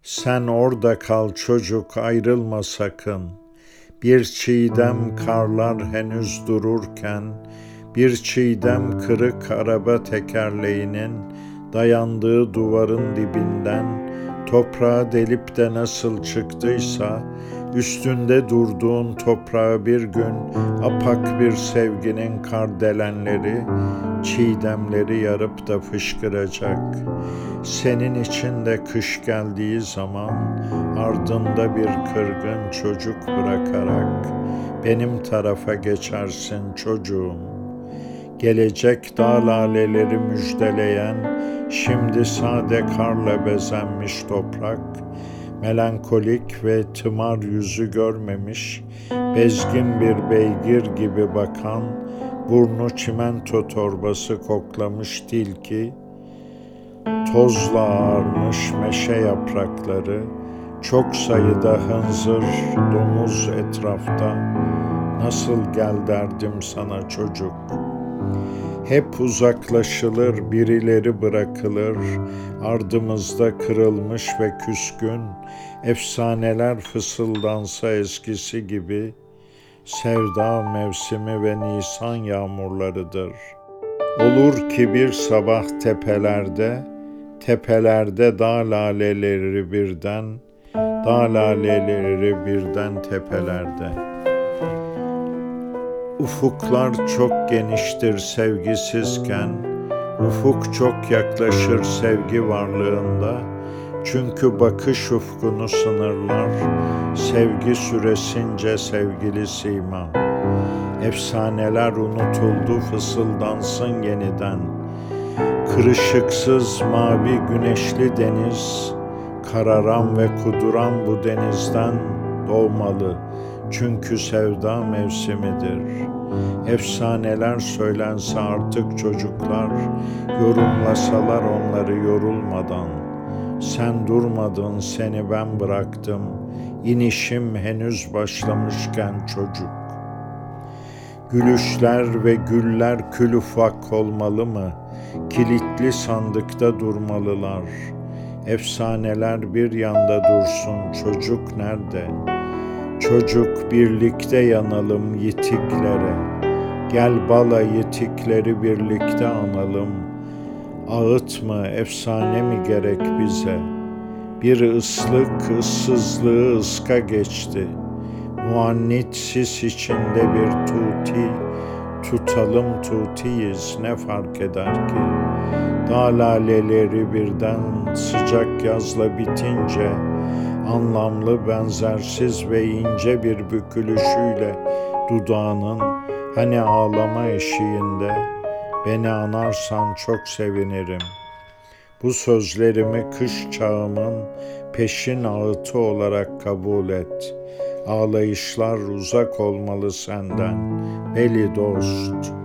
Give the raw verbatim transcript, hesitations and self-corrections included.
Sen orada kal çocuk, ayrılma sakın. Bir çiğdem karlar henüz dururken, bir çiğdem kırık araba tekerleğinin dayandığı duvarın dibinden toprağa delip de nasıl çıktıysa, üstünde durduğun toprağa bir gün apak bir sevginin kardelenleri, çiğdemleri yarıp da fışkıracak. Senin için de kış geldiği zaman ardında bir kırgın çocuk bırakarak benim tarafa geçersin çocuğum. Gelecek dağ laleleri müjdeleyen, şimdi sade karla bezenmiş toprak, melankolik ve tımar yüzü görmemiş, bezgin bir beygir gibi bakan, burnu çimento torbası koklamış tilki, tozla ağarmış meşe yaprakları, çok sayıda hınzır, domuz etrafta, nasıl gel derdim sana çocuk. Hep uzaklaşılır, birileri bırakılır, ardımızda kırılmış ve küskün, efsaneler fısıldansa eskisi gibi, sevda mevsimi ve Nisan yağmurlarıdır. Olur ki bir sabah tepelerde, tepelerde dağ laleleri birden, dağ laleleri birden tepelerde. Ufuklar çok geniştir sevgisizken, ufuk çok yaklaşır sevgi varlığında. Çünkü bakış ufkunu sınırlar, sevgi süresince sevgili sima. Efsaneler unutuldu, fısıldansın yeniden. Kırışıksız mavi güneşli deniz, kararan ve kuduran bu denizden doğmalı. Çünkü sevda mevsimidir. Efsaneler söylense artık çocuklar, yorumlasalar onları yorulmadan. Sen durmadın, seni ben bıraktım, inişim henüz başlamışken çocuk. Gülüşler ve güller kül ufak olmalı mı? Kilitli sandıkta durmalılar. Efsaneler bir yanda dursun, çocuk nerede? Çocuk birlikte yanalım yitiklere. Gel bala yitikleri birlikte analım. Ağıt mı, efsane mi gerek bize? Bir ıslık ıssızlığı ıska geçti. Muannit sis içinde bir tuti, tutalım tutiyiz ne fark eder ki? Dağ laleleri birden sıcak yazla bitince, anlamlı, benzersiz ve ince bir bükülüşüyle dudağının, hani ağlama eşiğinde, beni anarsan çok sevinirim. Bu sözlerimi kış çağımın peşin ağıtı olarak kabul et. Ağlayışlar uzak olmalı senden, beli dost.